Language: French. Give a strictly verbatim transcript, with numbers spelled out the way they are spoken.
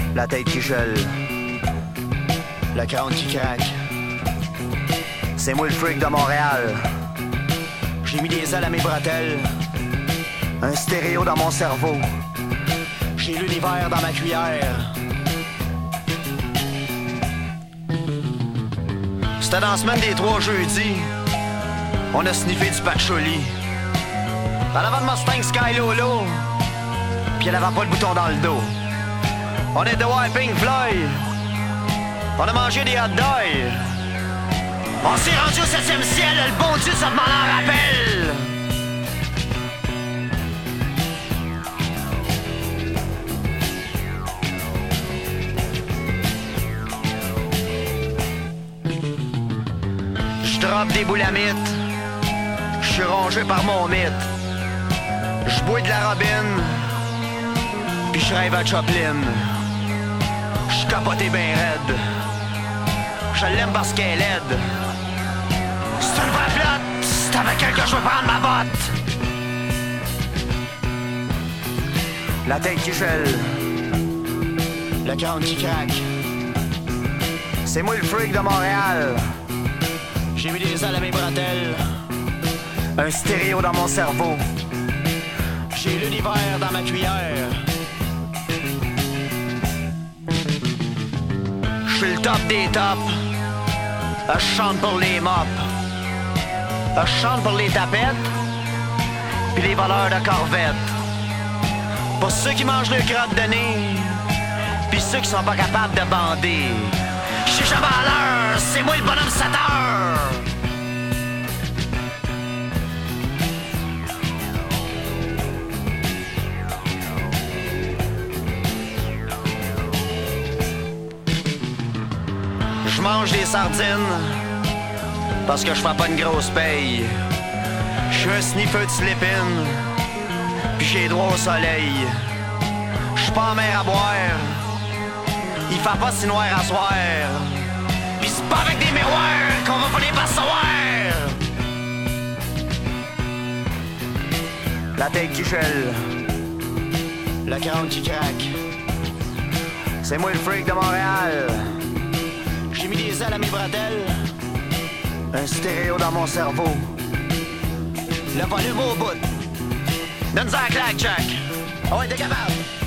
La tête qui gèle, le crâne qui craque. C'est moi le freak de Montréal. J'ai mis des ailes à mes bretelles, un stéréo dans mon cerveau. J'ai l'univers dans ma cuillère. C'était dans la semaine des trois jeudis. On a sniffé du patchouli. Elle avait de Mustang Sky Lolo, puis elle avait pas le bouton dans le dos. On est de Pink Floyd. On a mangé des hot dogs. On s'est rendu au septième ciel, le bon Dieu, ça m'en rappelle. Je drop des boulamites. Je suis rongé par mon mythe. Je bois de la robine. Puis je rêve à Choplin. Je capoté ben raide. Je l'aime parce qu'elle aide. C'est une vraie flotte. C'est avec elle que je veux prendre ma botte. La tête qui gèle, le crâne qui craque. C'est moi le freak de Montréal. J'ai mis des ailes à mes bretelles, un stéréo dans mon cerveau. J'ai l'univers dans ma cuillère. J'suis le top des tops. Je chante pour les mops. Je chante pour les tapettes. Puis les voleurs de corvettes. Pour ceux qui mangent le crotte de nez. Puis ceux qui sont pas capables de bander. J'suis jamais à l'heure, c'est moi le bonhomme sept heures. Je mange des sardines parce que je fais pas une grosse paye. Je suis un sniffer de slip-in, puis j'ai droit au soleil. Je suis pas en mer à boire, il fait pas si noir à soir. Pis c'est pas avec des miroirs qu'on va finir par savoir. La tête qui gèle, le crâne qui craque. C'est moi le freak de Montréal. J'ai mis des ailes à mes bretelles, un stéréo dans mon cerveau. Le volume au bout. Donne-en un claque, Jack. Ah ouais, t'es capable.